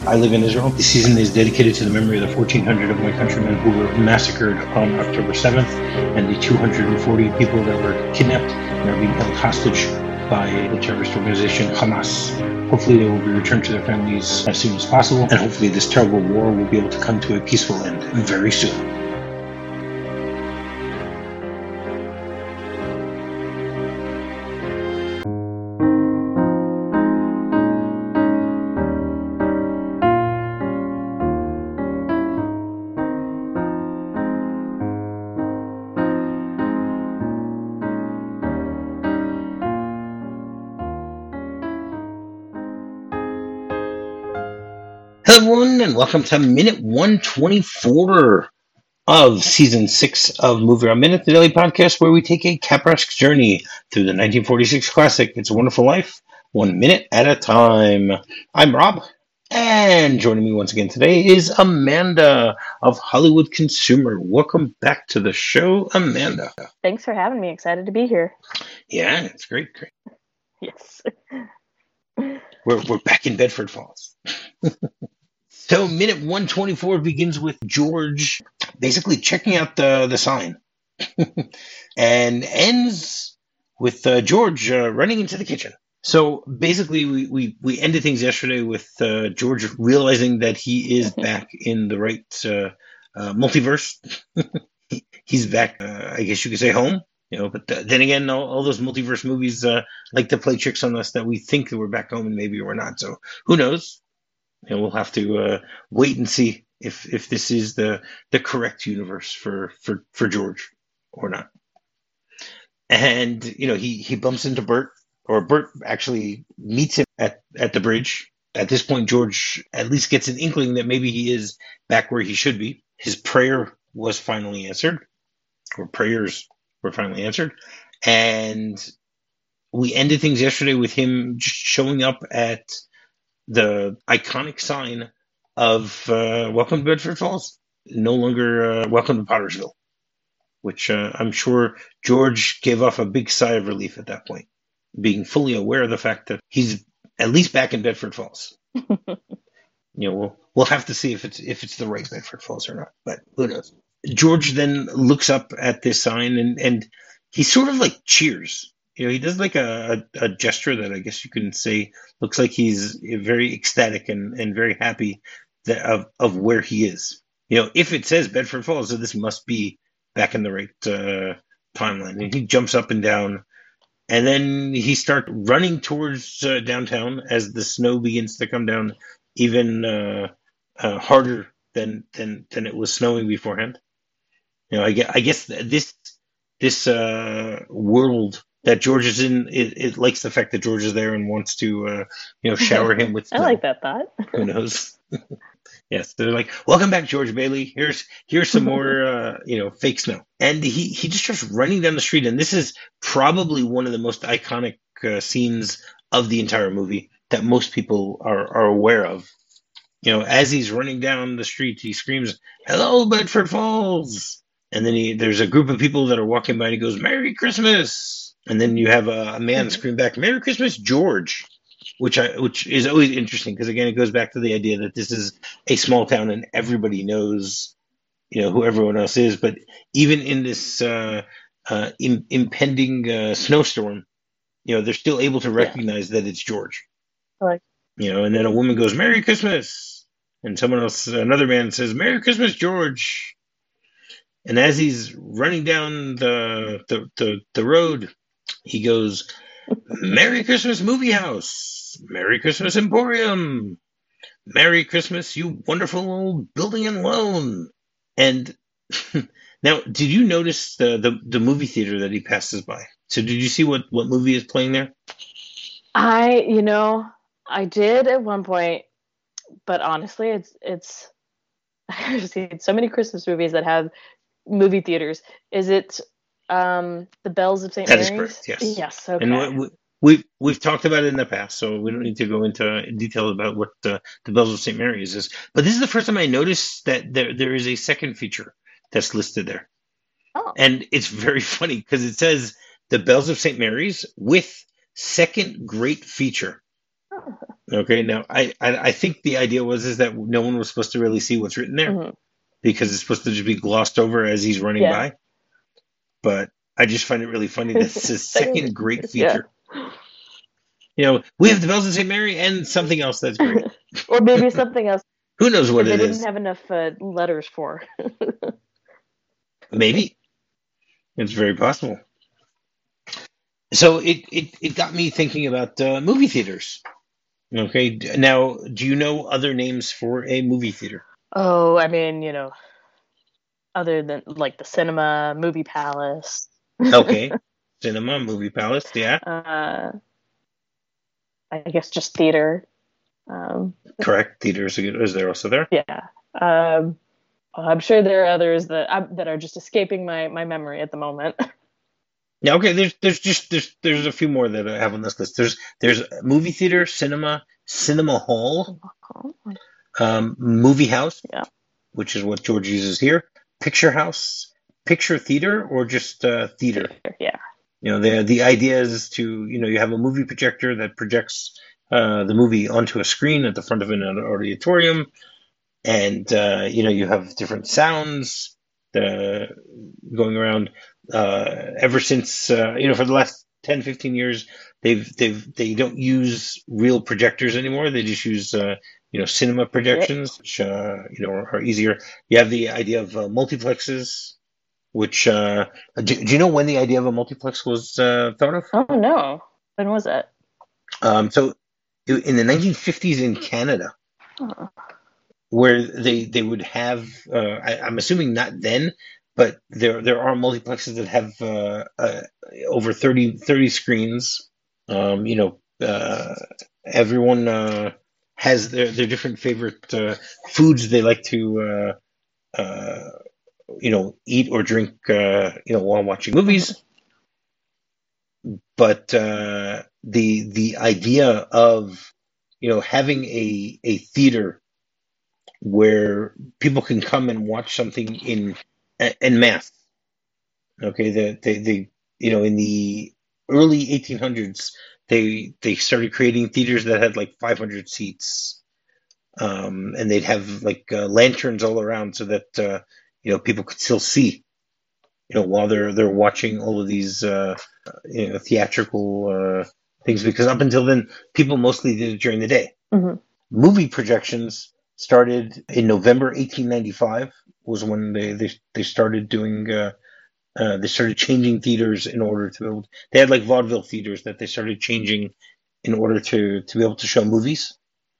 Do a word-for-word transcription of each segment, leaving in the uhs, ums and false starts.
I live in Israel. The season is dedicated to the memory of the fourteen hundred of my countrymen who were massacred on October seventh and the two hundred forty people that were kidnapped and are being held hostage by the terrorist organization Hamas. Hopefully they will be returned to their families as soon as possible, and hopefully this terrible war will be able to come to a peaceful end very soon. Hello everyone, and welcome to minute one twenty-four of season six of Movie Around Minute, the daily podcast where we take a Capra-esque journey through the nineteen forty-six classic It's a Wonderful Life, one minute at a time. I'm Rob, and joining me once again today is Amanda of Hollywood Consumer. Welcome back to the show, Amanda. Thanks for having me. Excited to be here. Yeah, it's great, great. Yes. We're we're back in Bedford Falls. So minute one twenty-four begins with George basically checking out the, the sign and ends with uh, George uh, running into the kitchen. So basically we, we, we ended things yesterday with uh, George realizing that he is back in the right uh, uh, multiverse. He's back, uh, I guess you could say, home. You know, but th- then again, all, all those multiverse movies uh, like to play tricks on us that we think that we're back home and maybe we're not. So who knows? And we'll have to uh, wait and see if, if this is the, the correct universe for, for, for George or not. And, you know, he, he bumps into Bert, or Bert actually meets him at, at the bridge. At this point, George at least gets an inkling that maybe he is back where he should be. His prayer was finally answered, or prayers were finally answered. And we ended things yesterday with him just showing up at the iconic sign of uh, Welcome to Bedford Falls, no longer uh, Welcome to Pottersville, which uh, I'm sure George gave off a big sigh of relief at that point, being fully aware of the fact that he's at least back in Bedford Falls. You know, we'll we'll have to see if it's if it's the right Bedford Falls or not, but who knows. George then looks up at this sign and and he sort of like cheers. You know, he does like a, a, a gesture that I guess you can say looks like he's very ecstatic and, and very happy that, of, of where he is. You know, if it says Bedford Falls, so this must be back in the right uh, timeline. And he jumps up and down, and then he starts running towards uh, downtown as the snow begins to come down even uh, uh, harder than, than than it was snowing beforehand. You know, I guess, I guess this this uh, world that George is in, it, it likes the fact that George is there and wants to, uh, you know, shower him with. I like that thought. Who knows? Yes, they're like, "Welcome back, George Bailey. Here's here's some more, uh, you know, fake snow." And he he just starts running down the street, and this is probably one of the most iconic uh, scenes of the entire movie that most people are are aware of. You know, as he's running down the street, he screams, "Hello, Bedford Falls!" And then he there's a group of people that are walking by, and he goes, "Merry Christmas!" And then you have a, a man scream back, "Merry Christmas, George," which I which is always interesting because again it goes back to the idea that this is a small town and everybody knows, you know, who everyone else is. But even in this uh, uh, im- impending uh, snowstorm, you know, they're still able to recognize yeah. that it's George. I like. You know, and then a woman goes, "Merry Christmas," and someone else, another man says, "Merry Christmas, George." And as he's running down the the the, the road, he goes, "Merry Christmas, Movie House. Merry Christmas, Emporium. Merry Christmas, you wonderful old building and loan." And now, did you notice the, the, the movie theater that he passes by? So did you see what, what movie is playing there? I, you know, I did at one point, but honestly, it's, it's, I've seen so many Christmas movies that have movie theaters. Is it um, the Bells of Saint That Mary's? That is correct, yes. Yes, okay. And we, we've, we've talked about it in the past, so we don't need to go into detail about what the, the Bells of Saint Mary's is. But this is the first time I noticed that there there is a second feature that's listed there. Oh. And it's very funny because it says the Bells of Saint Mary's with second great feature. Oh. Okay, now I, I I think the idea was is that no one was supposed to really see what's written there Mhm. because it's supposed to just be glossed over as he's running Yeah. by. But I just find it really funny. That's his Second, second great yeah. feature. You know, we have the bells of Saint Mary and something else that's great. Or maybe something else Who knows what that they it didn't is? have enough uh, letters for. Maybe it's very possible. So it it, it got me thinking about uh, movie theaters. Okay, d- now do you know other names for a movie theater? Oh, I mean, you know, other than like the cinema, movie palace. Okay, cinema, movie palace, yeah, uh, I guess just theater. Um, correct. Theaters is there also there? yeah. Um, I'm sure there are others that i that are just escaping my, my memory at the moment. Yeah, okay. There's there's just there's there's a few more that I have on this list. There's there's movie theater, cinema, cinema hall, um, movie house, Yeah. which is what George uses here, picture house, picture theater, or just uh, theater. Yeah. You know, the the idea is to you know you have a movie projector that projects uh, the movie onto a screen at the front of an auditorium, and uh, you know you have different sounds uh, going around. Uh, ever since uh, you know for the last ten, fifteen years, they've they've they don't use real projectors anymore. They just use uh, you know cinema Yeah. projections, which uh, you know are, are easier. You have the idea of uh, multiplexes, which uh, do, do you know when the idea of a multiplex was uh, thought of? Oh no. When was it? Um, so in the nineteen fifties in Canada, Oh. where they they would have uh, I, I'm assuming not then, but there there are multiplexes that have uh, uh, over thirty, thirty screens. Um, you know, uh, everyone uh, has their, their different favorite uh, foods they like to uh, uh, you know eat or drink uh, you know while watching Mhm. movies. But uh, the the idea of you know having a a theater where people can come and watch something in en masse. Okay, the, they they you know in the early eighteen hundreds they they started creating theaters that had like five hundred seats, um, and they'd have like uh, lanterns all around so that uh, you know people could still see you know while they're they're watching all of these uh, you know theatrical uh, things because up until then people mostly did it during the day. Mhm. Movie projections started in November eighteen ninety-five was when they they, they started doing uh, uh, they started changing theaters in order to be able to, they had like vaudeville theaters that they started changing in order to to be able to show movies.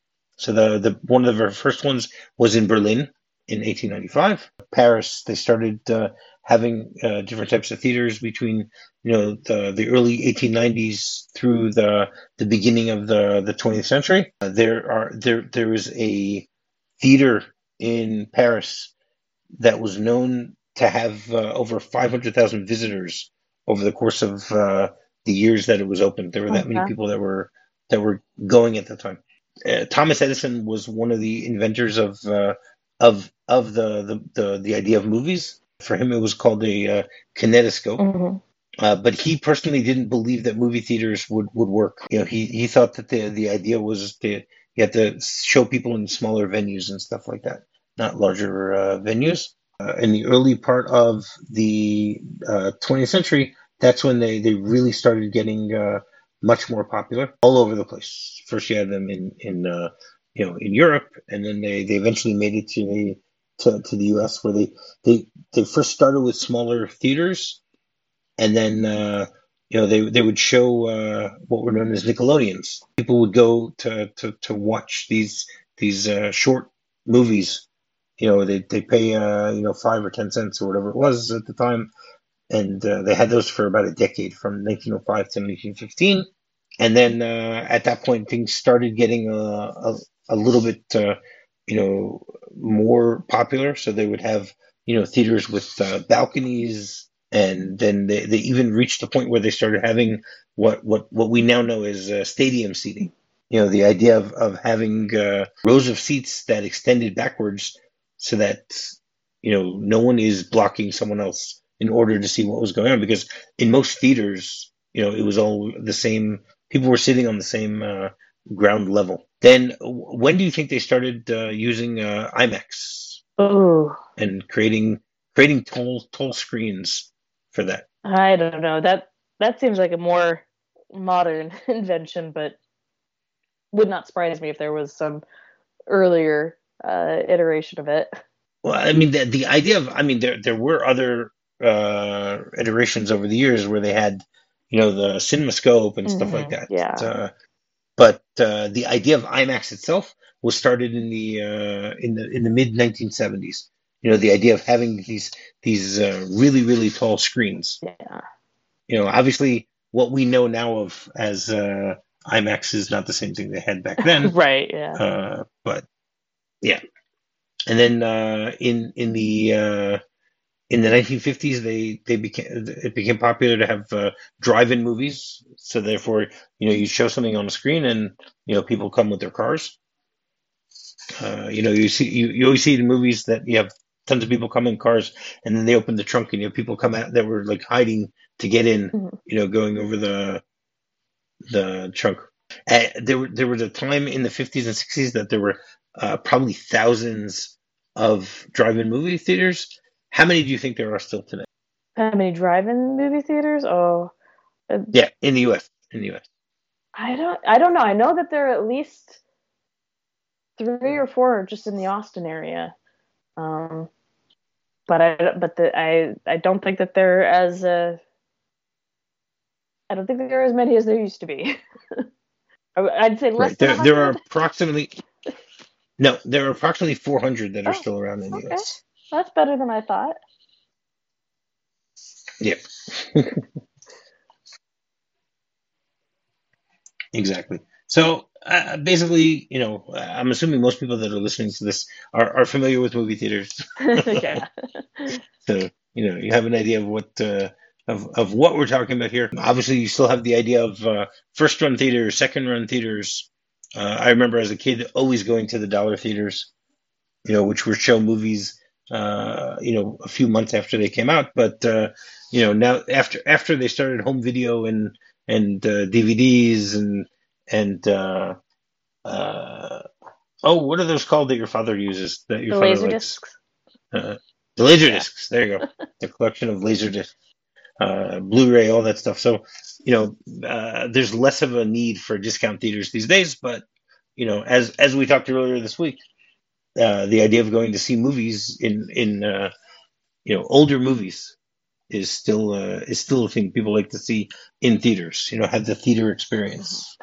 So the the one of the first ones was in Berlin in eighteen ninety-five. Paris they started uh, having uh, different types of theaters between you know the the early eighteen nineties through the the beginning of the the twentieth century. Uh, there are there there is a theater in Paris that was known to have uh, over five hundred thousand visitors over the course of uh, the years that it was open. There were that many Okay. people that were that were going at the time. Uh, Thomas Edison was one of the inventors of uh, of of the, the the the idea of movies. For him, it was called a uh, kinetoscope. Mhm. Uh, but he personally didn't believe that movie theaters would, would work. You know, he, he thought that the the idea was to you have to show people in smaller venues and stuff like that, not larger uh, venues. Uh, in the early part of the uh, twentieth century, that's when they, they really started getting uh, much more popular all over the place. First, you had them in in uh, you know in Europe, and then they, they eventually made it to the to, to the U S where they, they they first started with smaller theaters and then uh, you know they they would show uh, what were known as Nickelodeons. People would go to to, to watch these these uh, short movies. You know they they pay uh, you know five or ten cents or whatever it was at the time, and uh, they had those for about a decade from nineteen oh five to nineteen fifteen. And then uh, at that point things started getting a a, a little bit uh, you know more popular. So they would have you know theaters with uh, balconies and then they, they even reached the point where they started having what what what we now know as uh, stadium seating. You know, the idea of of having uh, rows of seats that extended backwards so that you know no one is blocking someone else in order to see what was going on. Because in most theaters, you know, it was all the same. People were sitting on the same uh, ground level. Then when do you think they started uh, using uh, IMAX Oh, and creating creating tall tall screens for that? I don't know. That that seems like a more modern invention, but would not surprise me if there was some earlier uh, iteration of it. Well, I mean, the the idea of, I mean, there there were other uh, iterations over the years where they had, you know, the CinemaScope and stuff like Hmm. that. Yeah. Uh, but uh, the idea of IMAX itself was started in the uh, in the in the mid nineteen seventies. You know, the idea of having these these uh, really really tall screens. Yeah. You know, obviously, what we know now of as uh, IMAX is not the same thing they had back then. Right. Yeah. Uh, but yeah, and then uh, in in the uh, in the nineteen fifties, they they became it became popular to have uh, drive-in movies. So therefore, you know, you show something on the screen, and you know, people come with their cars. Uh, you know, you see you, you always see in movies that you have tons of people come in cars, and then they open the trunk, and you have people come out that were like hiding to get in. Mhm. You know, going over the the trunk. Uh, there were there was a time in the fifties and sixties that there were uh, probably thousands of drive-in movie theaters. How many do you think there are still today? How many drive-in movie theaters? Oh, uh, Yeah, in the U S. In the U S. I don't. I don't know. I know that there are at least three or four just in the Austin area. Um, but I but the I I don't think that they're as uh, I don't think that there are as many as there used to be. I- I'd say less Right. than a There there are hundred. approximately no, there are approximately four hundred that are Oh, still around in the okay, U S. that's better than I thought. Yep. Exactly. So uh, basically, you know, I'm assuming most people that are listening to this are, are familiar with movie theaters. Yeah, So, you know, you have an idea of what uh, of of what we're talking about here. Obviously, you still have the idea of uh, first run theaters, second run theaters. Uh, I remember as a kid always going to the dollar theaters, you know, which would show movies, uh, you know, a few months after they came out. But uh, you know, now after after they started home video and and uh, D V Ds and and uh, uh, oh, what are those called that your father uses that your the father laser likes? discs. Uh, the laser Yeah, discs. There you go. The collection of laser discs, uh, Blu-ray, all that stuff. So you know, uh, there's less of a need for discount theaters these days. But you know, as as we talked earlier this week, uh, the idea of going to see movies in in uh, you know, older movies is still uh, is still a thing people like to see in theaters. You know, have the theater experience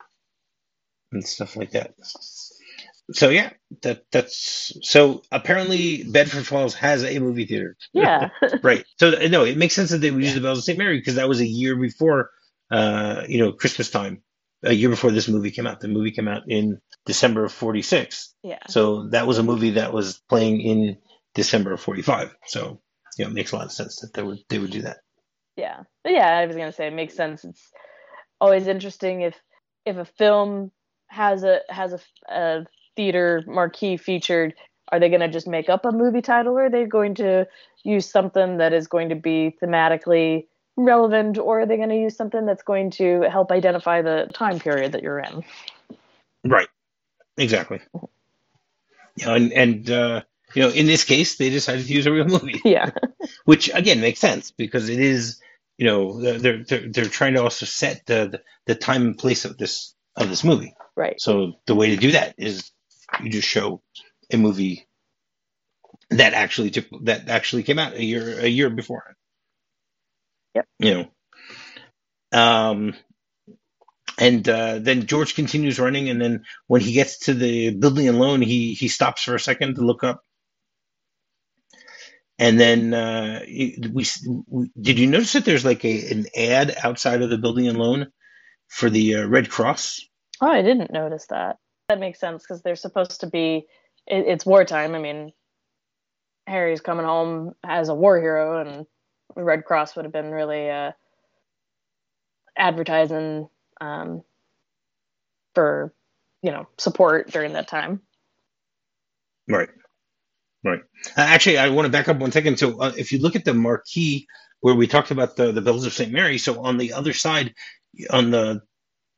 and stuff like that. So yeah, that that's so apparently Bedford Falls has a movie theater. yeah, Right. So no, it makes sense that they would use the Bells of Saint Mary because that was a year before, uh, you know, Christmas time, a year before this movie came out. The movie came out in December of 'forty-six. yeah, So that was a movie that was playing in December of 'forty-five. So, you know, it makes a lot of sense that they would they would do that. yeah. But yeah, I was gonna say it makes sense. It's always interesting if if a film has a has a, a theater marquee featured. Are they going to just make up a movie title, or are they going to use something that is going to be thematically relevant, or are they going to use something that's going to help identify the time period that you're in? Right. Exactly. You know, and and uh, you know, in this case, they decided to use a real movie, Yeah, which again makes sense because it is, you know, they're they're they're trying to also set the the, the time and place of this of this movie. right. So the way to do that is you just show a movie that actually took that actually came out a year a year before. Yep. You know, um, and uh, then George continues running, and then when he gets to the building alone, he he stops for a second to look up. And then uh, we, we did you notice that there's like a an ad outside of the building and loan for the uh, Red Cross? Oh, I didn't notice that. That makes sense because they're supposed to be. It, it's wartime. I mean, Harry's coming home as a war hero, and the Red Cross would have been really uh, advertising um, for, you know, support during that time. Right, right. Uh, actually, I want to back up one second. So uh, if you look at the marquee where we talked about the the bells of Saint Mary, so on the other side, on the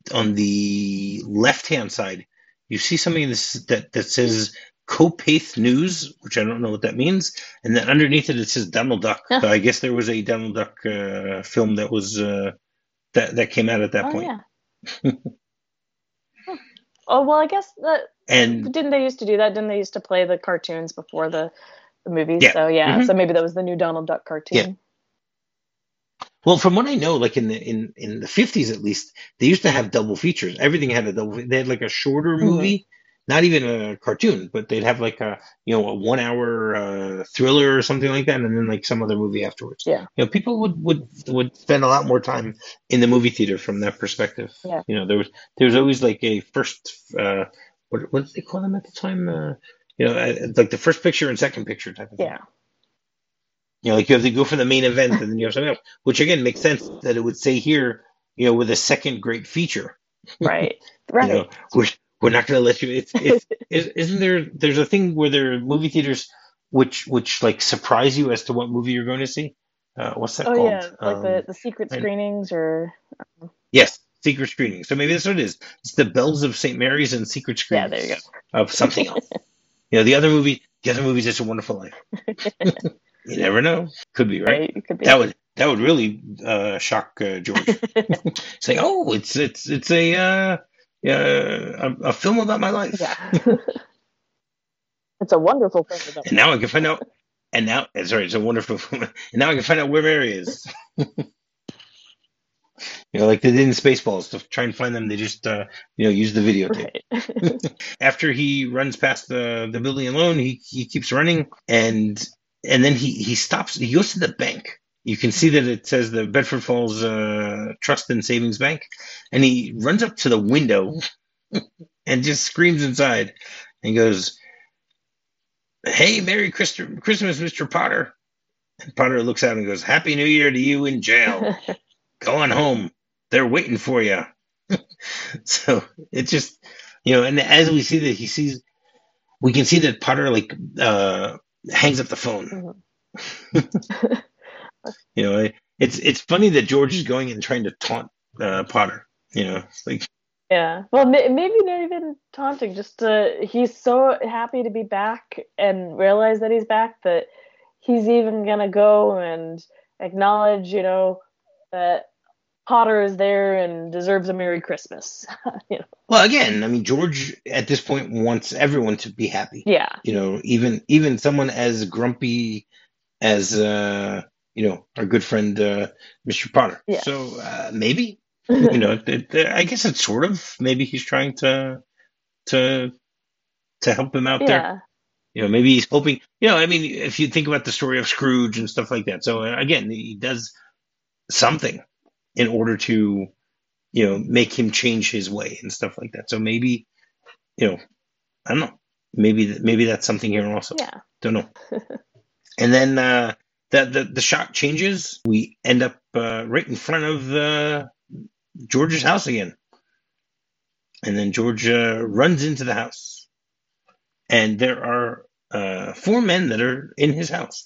on the left hand side, you see something that's, that that says Copaith News, which I don't know what that means, and then underneath it it says Donald Duck. Huh. So I guess there was a Donald Duck uh, film that was uh, that that came out at that Oh point. yeah. Huh. Oh well, I guess that And didn't they used to do that? Didn't they used to play the cartoons before the, the movies? Yeah. So yeah, Mhm. so maybe that was the new Donald Duck cartoon. Yeah. well, from what I know, like in the in in the fifties at least, they used to have double features. Everything had a double. They had like a shorter Mhm. movie, not even a cartoon, but they'd have like a you know a one hour uh, thriller or something like that, and then like some other movie afterwards. Yeah. You know, people would would would spend a lot more time in the movie theater from that perspective. Yeah. You know, there was there was always like a first uh, what what did they call them at the time? Uh, you know, uh, like the first picture and second picture type of thing. Yeah. You know, like you have to go for the main event and then you have something else, which again makes sense that it would say here, you know, with a second great feature. Right. Right. You know, we're we're not going to let you. It's it's is, isn't there? There's a thing where there are movie theaters which which like surprise you as to what movie you're going to see. Uh, what's that Oh called? yeah, like the Um, the secret and- screenings or yes, secret screening. So maybe that's what it is. It's the Bells of Saint Mary's and secret yeah, screenings there you of something else. You know, the other movie, the other movie is It's a Wonderful Life. You never know. Could be go. right. Right, it could be. That would that would really uh, shock uh, George. Say, oh, it's it's it's a uh, uh, a, a film about my life. Yeah. It's a wonderful film. About And now I can find out. And now, eh, sorry, it's a wonderful film. And now I can find out where Mary is. You know, like they did in Spaceballs to try and find them. They just uh, you know use the videotape. Right. After he runs past the the building alone, he he keeps running and and then he he stops. He goes to the bank. You can see that it says the Bedford Falls uh, Trust and Savings Bank, and he runs up to the window and just screams inside and goes, "Hey, Merry Christ- Christmas, Mister Potter!" And Potter looks out and goes, "Happy New Year to you in jail. Go on home. They're waiting for you." So it's just, you know, and as we see that he sees, we can see that Potter like uh, hangs up the phone. Mhm. You know, it's it's funny that George is going and trying to taunt uh, Potter. You know, it's like Yeah. Well, may- maybe not even taunting. Just uh, he's so happy to be back and realize that he's back that he's even gonna go and acknowledge, you know, that Potter is there and deserves a Merry Christmas. You know? well, again, I mean, George at this point wants everyone to be happy. Yeah. You know, even even someone as grumpy as uh, you know our good friend uh, Mister Potter. Yeah. So uh, maybe you know, it, it, I guess it's sort of maybe he's trying to to to help him out there. Yeah. You know, maybe he's hoping. You know, I mean, if you think about the story of Scrooge and stuff like that. So uh, again, he does something in order to, you know, make him change his way and stuff like that. So maybe, you know, I don't know. Maybe maybe that's something here also. Yeah. Don't know. And then uh, the, the the shot changes. We end up uh, right in front of uh, George's house again, and then George uh, runs into the house, and there are uh, four men that are in his house,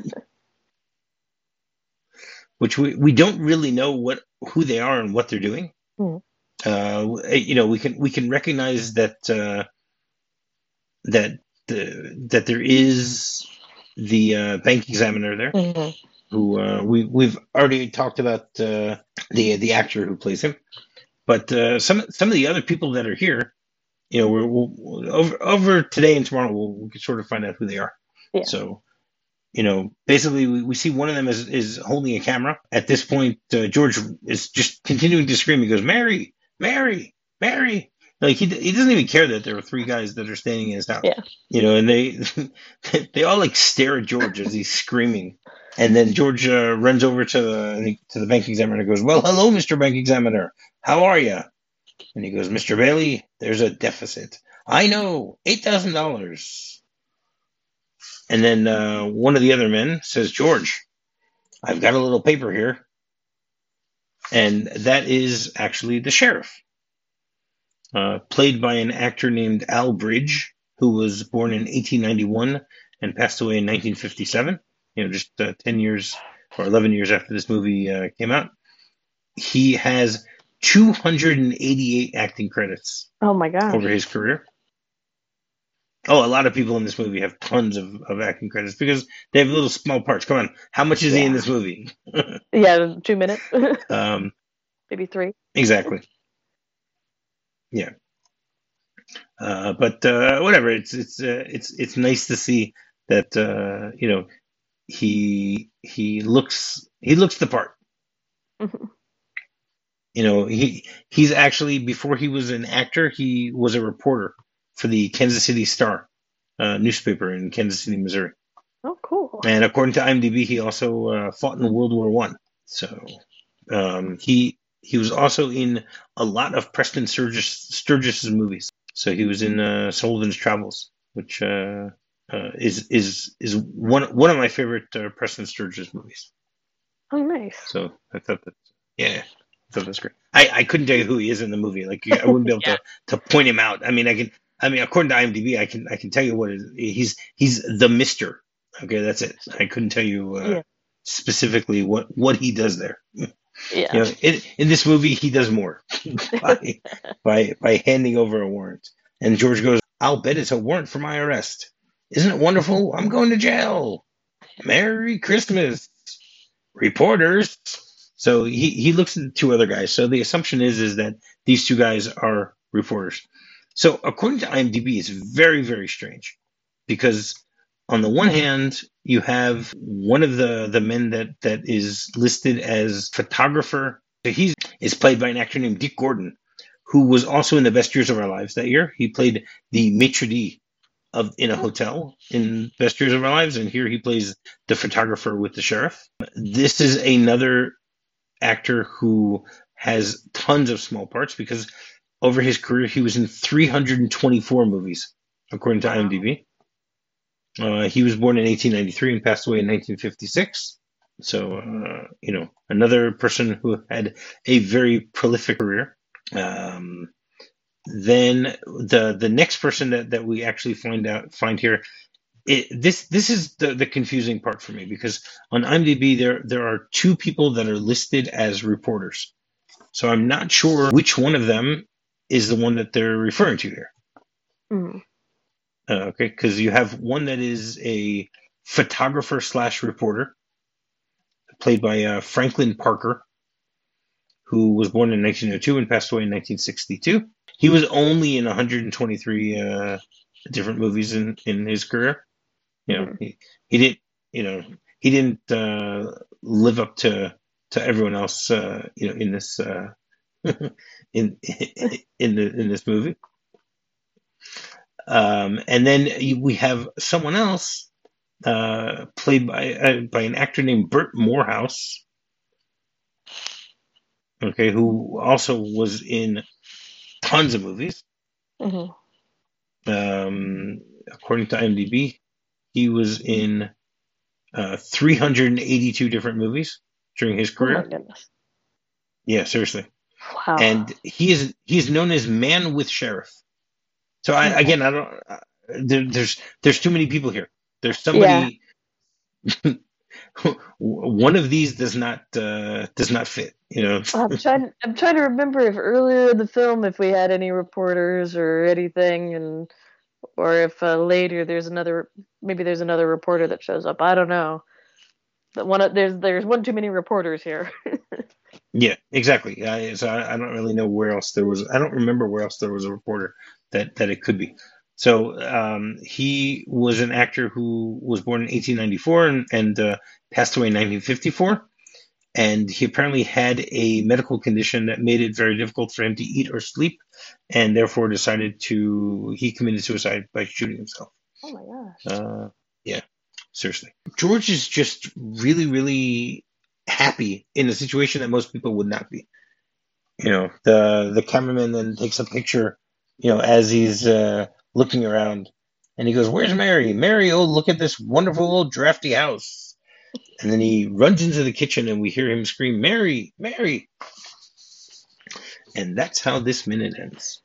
which we, we don't really know what who they are and what they're doing. Mhm. Uh, you know, we can we can recognize that uh, that the that there is the uh, bank examiner there, Mhm. who uh, we we've already talked about uh, the the actor who plays him, but uh, some some of the other people that are here, you know, we're, we'll, over over today and tomorrow we'll, we can sort of find out who they are. Yeah. So, you know, basically we, we see one of them is is holding a camera. At this point, uh, George is just continuing to scream. He goes, "Mary, Mary, Mary!" Like he he doesn't even care that there are three guys that are standing in his house. Yeah. You know, and they they all like stare at George as he's screaming. And then George uh, runs over to the to the bank examiner and goes, "Well, hello, Mister Bank Examiner. How are you?" And he goes, "Mister Bailey, there's a deficit. I know, eight thousand dollars." And then uh, one of the other men says, "George, I've got a little paper here." And that is actually the sheriff, uh, played by an actor named Al Bridge, who was born in eighteen ninety-one and passed away in nineteen fifty-seven. You know, just uh, ten years or eleven years after this movie uh, came out. He has two hundred eighty-eight acting credits Oh my gosh. over his career. Oh, a lot of people in this movie have tons of, of acting credits because they have little small parts. Come on, how much is he in Yeah. this movie? Yeah, two minutes. um, Maybe three. exactly. Yeah. Uh, but uh, whatever. It's it's uh, it's it's nice to see that uh, you know he he looks he looks the part. Mhm. You know he he's actually, before he was an actor, he was a reporter for the Kansas City Star uh, newspaper in Kansas City, Missouri. Oh, cool. And according to IMDb, he also uh, fought in World War One. So um, he he was also in a lot of Preston Sturges Sturgis's movies. So he was in uh, Sullivan's Travels, which uh, uh, is is is one one of my favorite uh, Preston Sturges movies. Oh, nice. So I thought that, yeah, I thought that's great. I, I couldn't tell you who he is in the movie. Like I wouldn't be able Yeah. to, to point him out. I mean, I can. I mean, according to IMDb, I can I can tell you what it is. He's he's the Mister. Okay, that's it. I couldn't tell you uh, Yeah. specifically what, what he does there. Yeah. You know, in, in this movie, he does more by, by by handing over a warrant. And George goes, "I'll bet it's a warrant for my arrest. Isn't it wonderful? I'm going to jail. Merry Christmas, reporters." So he, he looks at the two other guys. So the assumption is is that these two guys are reporters. So according to IMDb, it's very, very strange because on the one hand, you have one of the, the men that, that is listed as photographer. He is played by an actor named Dick Gordon, who was also in The Best Years of Our Lives that year. He played the maitre d' of in a hotel in Best Years of Our Lives, and here he plays the photographer with the sheriff. This is another actor who has tons of small parts because over his career he was in three hundred twenty-four movies, according to IMDb. Uh, he was born in eighteen ninety-three and passed away in nineteen fifty-six. So, uh, you know, another person who had a very prolific career. Um, then the the next person that, that we actually find out find here, it, this this is the, the confusing part for me because on IMDb there there are two people that are listed as reporters. So I'm not sure which one of them is the one that they're referring to here. Mm. Uh, okay, because you have one that is a photographer slash reporter, played by uh, Franklin Parker, who was born in nineteen oh two and passed away in nineteen sixty-two. He was only in one hundred twenty-three uh, different movies in, in his career. You know, mm-hmm. he, he didn't, you know, he didn't uh, live up to to everyone else, uh, you know, in this uh, in in the in this movie. Um, and then we have someone else uh, played by uh, by an actor named Burt Morehouse, okay, who also was in tons of movies. Mm-hmm. Um, according to IMDb, he was in uh, three hundred eighty-two different movies during his career. Oh my goodness! Yeah, seriously. Wow. And he is he is known as Man with Sheriff. So I, okay. again, I don't. Uh, there, there's there's too many people here. There's somebody. Yeah. One of these does not uh, does not fit. You know. I'm trying. I'm trying to remember if earlier in the film if we had any reporters or anything, and or if uh, later there's another. Maybe there's another reporter that shows up. I don't know. But one there's there's one too many reporters here. Yeah, exactly. I, so I, I don't really know where else there was. I don't remember where else there was a reporter that, that it could be. So um, he was an actor who was born in eighteen ninety-four and, and uh, passed away in nineteen fifty-four. And he apparently had a medical condition that made it very difficult for him to eat or sleep, and therefore decided to he committed suicide by shooting himself. Oh my gosh! Uh, yeah, seriously. George is just really, really happy in a situation that most people would not be. You know, the the cameraman then takes a picture, you know, as he's uh, looking around, and he goes, "Where's Mary? Mary, oh, look at this wonderful old drafty house." And then he runs into the kitchen, and we hear him scream, "Mary, Mary!" And that's how this minute ends.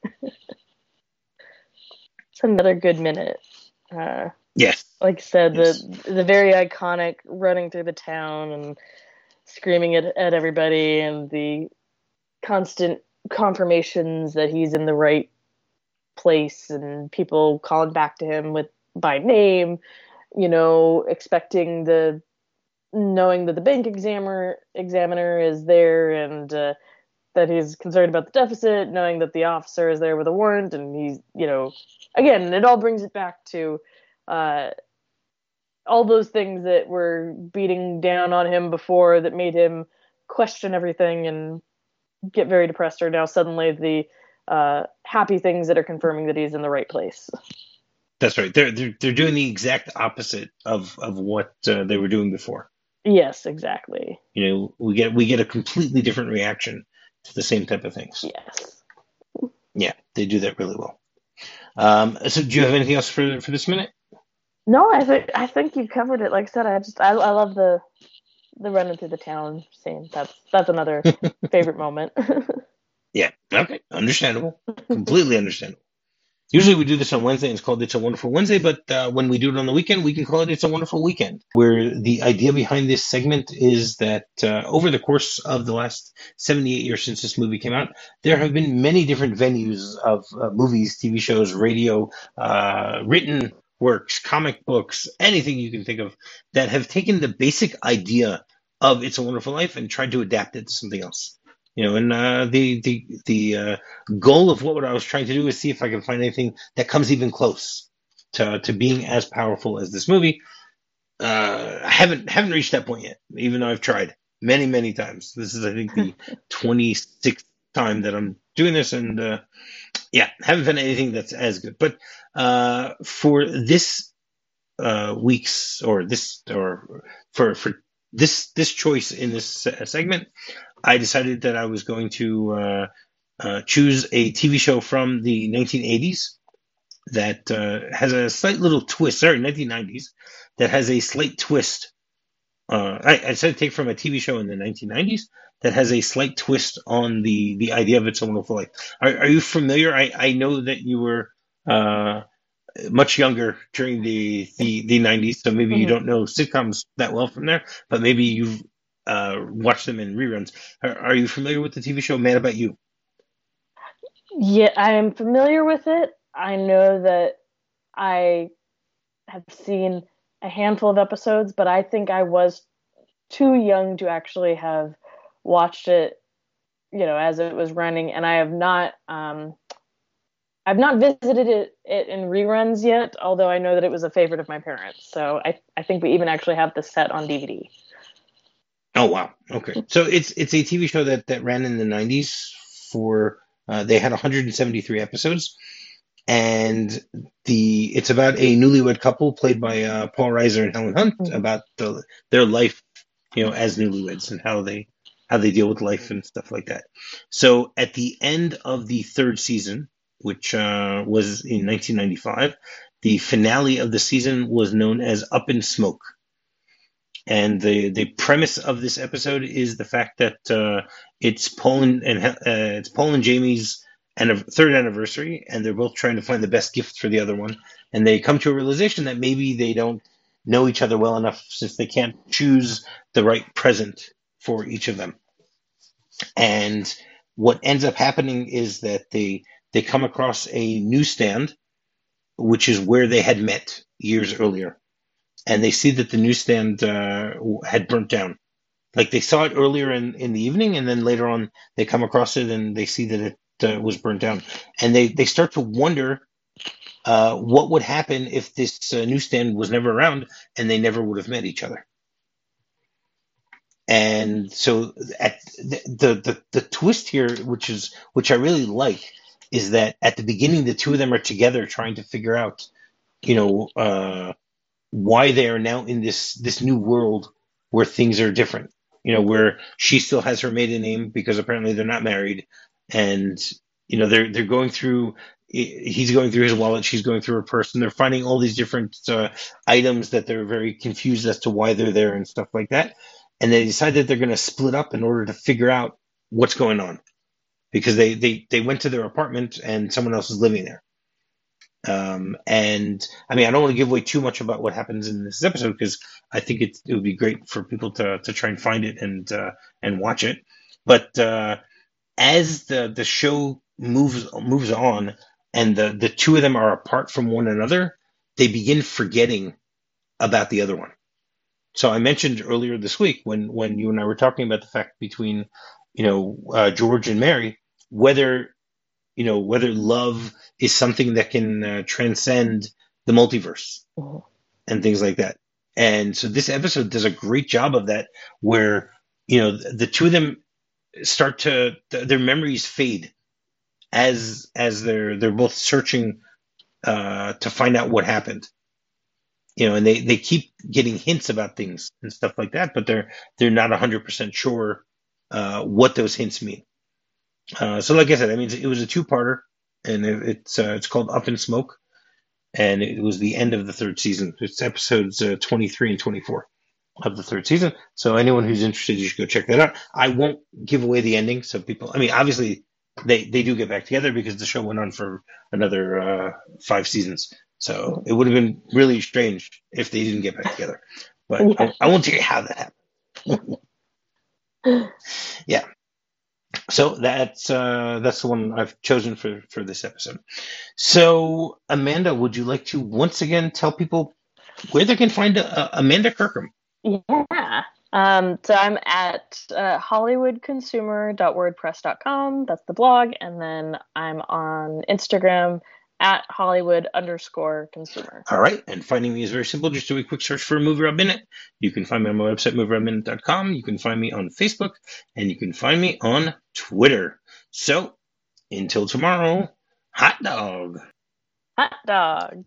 It's another good minute. Uh, yes. Like I said, yes. the the very iconic running through the town and screaming at, at everybody, and the constant confirmations that he's in the right place and people calling back to him with by name, you know, expecting the knowing that the bank examiner examiner is there and uh, that he's concerned about the deficit, knowing that the officer is there with a warrant, and he's, you know, again, it all brings it back to uh, all those things that were beating down on him before that made him question everything and get very depressed are now suddenly the uh, happy things that are confirming that he's in the right place. That's right. They're they're, they're doing the exact opposite of of what uh, they were doing before. Yes, exactly. You know, we get we get a completely different reaction to the same type of things. Yes. Yeah, they do that really well. Um, so, do you have anything else for for this minute? No, I think I think you've covered it. Like I said, I just I, I love the the running through the town scene. That's that's another favorite moment. Yeah. Okay. Understandable. Completely understandable. Usually we do this on Wednesday and it's called It's a Wonderful Wednesday, but uh, when we do it on the weekend, we can call it It's a Wonderful Weekend, where the idea behind this segment is that uh, over the course of the last seventy-eight years since this movie came out, there have been many different venues of uh, movies, T V shows, radio, uh, written works, comic books, anything you can think of that have taken the basic idea of It's a Wonderful Life and tried to adapt it to something else. You know, and uh, the the the uh, goal of what I was trying to do is see if I can find anything that comes even close to to being as powerful as this movie. Uh, I haven't haven't reached that point yet, even though I've tried many many times. This is, I think, the twenty-sixth time that I'm doing this, and uh, yeah, haven't found anything that's as good. But uh, for this uh, week's or this or for for this this choice in this segment, I decided that I was going to uh, uh, choose a T V show from the nineteen eighties that uh, has a slight little twist. Sorry, nineteen nineties that has a slight twist. Uh, I, I decided to take from a T V show in the nineteen nineties that has a slight twist on the, the idea of It's a Wonderful Life. Are, are you familiar? I, I know that you were uh, much younger during the, the, the nineties, so maybe mm-hmm. you don't know sitcoms that well from there, but maybe you've uh, watched them in reruns. Are, are you familiar with the T V show Mad About You? Yeah, I am familiar with it. I know that I have seen a handful of episodes, but I think I was too young to actually have watched it, you know, as it was running, and I have not um, I've not visited it, it in reruns yet, although I know that it was a favorite of my parents. So I I think we even actually have the set on D V D. Oh wow. Okay. So it's it's a T V show that, that ran in the nineties for uh, they had one hundred seventy-three episodes, and the it's about a newlywed couple played by uh, Paul Reiser and Helen Hunt, mm-hmm. about the, their life, you know, as newlyweds and how they how they deal with life and stuff like that. So at the end of the third season, which uh, was in nineteen ninety-five, the finale of the season was known as Up in Smoke. And the, the premise of this episode is the fact that uh, it's Paul and, and uh, it's Paul and Jamie's and third anniversary, and they're both trying to find the best gift for the other one. And they come to a realization that maybe they don't know each other well enough, since they can't choose the right present for each of them. And what ends up happening is that they they come across a newsstand, which is where they had met years earlier. And they see that the newsstand uh, had burnt down. Like, they saw it earlier in, in the evening, and then later on they come across it and they see that it uh, was burnt down. And they, they start to wonder uh, what would happen if this uh, newsstand was never around and they never would have met each other. And so at the, the, the, the twist here, which is which I really like, is that at the beginning the two of them are together trying to figure out, you know, uh, why they are now in this this new world where things are different, you know, where she still has her maiden name because apparently they're not married, and you know they're they're going through he's going through his wallet, she's going through her purse, and they're finding all these different uh, items that they're very confused as to why they're there and stuff like that. And they decide that they're going to split up in order to figure out what's going on, because they they they went to their apartment and someone else is living there. Um, and I mean, I don't want to give away too much about what happens in this episode, because I think it, it would be great for people to, to try and find it and, uh, and watch it. But, uh, as the the show moves moves on, and the the two of them are apart from one another, they begin forgetting about the other one. So I mentioned earlier this week when when you and I were talking about the fact between, you know, uh, George and Mary, whether you know whether love is something that can uh, transcend the multiverse and things like that. And so this episode does a great job of that, where you know the, the two of them start to their memories fade as as they're they're both searching uh, to find out what happened. You know, and they, they keep getting hints about things and stuff like that, but they're they're not one hundred percent sure uh, what those hints mean. Uh, so, like I said, I mean, it was a two-parter, and it, it's uh, it's called Up in Smoke, and it was the end of the third season. It's episodes uh, twenty-three and twenty-four of the third season. So, anyone who's interested, you should go check that out. I won't give away the ending, so people. I mean, obviously, they they do get back together because the show went on for another uh, five seasons. So it would have been really strange if they didn't get back together. But yeah. I, I won't tell you how that happened. Yeah. So that's uh, that's the one I've chosen for, for this episode. So, Amanda, would you like to once again tell people where they can find uh, Amanda Kirkham? Yeah. Um, so I'm at uh, hollywood consumer dot wordpress dot com. That's the blog. And then I'm on Instagram at Hollywood underscore consumer. All right. And finding me is very simple. Just do a quick search for Movie Rob Minute. You can find me on my website, movie rob minute dot com. You can find me on Facebook, and you can find me on Twitter. So until tomorrow, hot dog. Hot dog.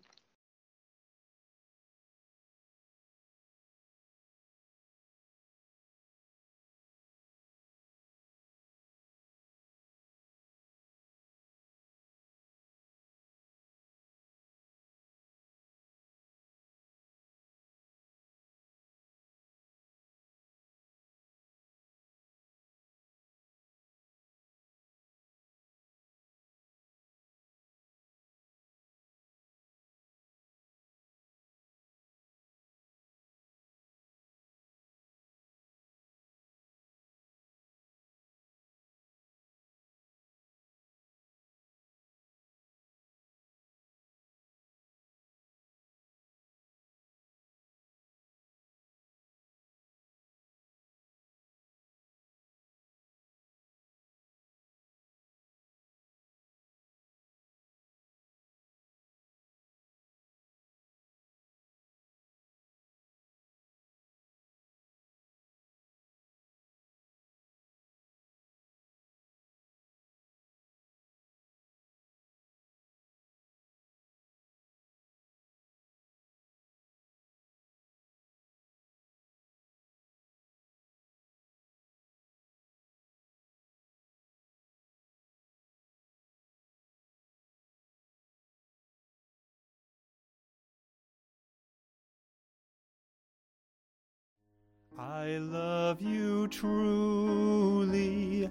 I love you truly,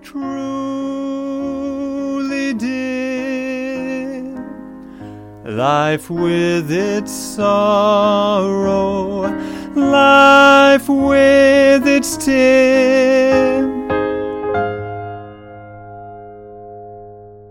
truly, dear. Life with its sorrow, life with its tear.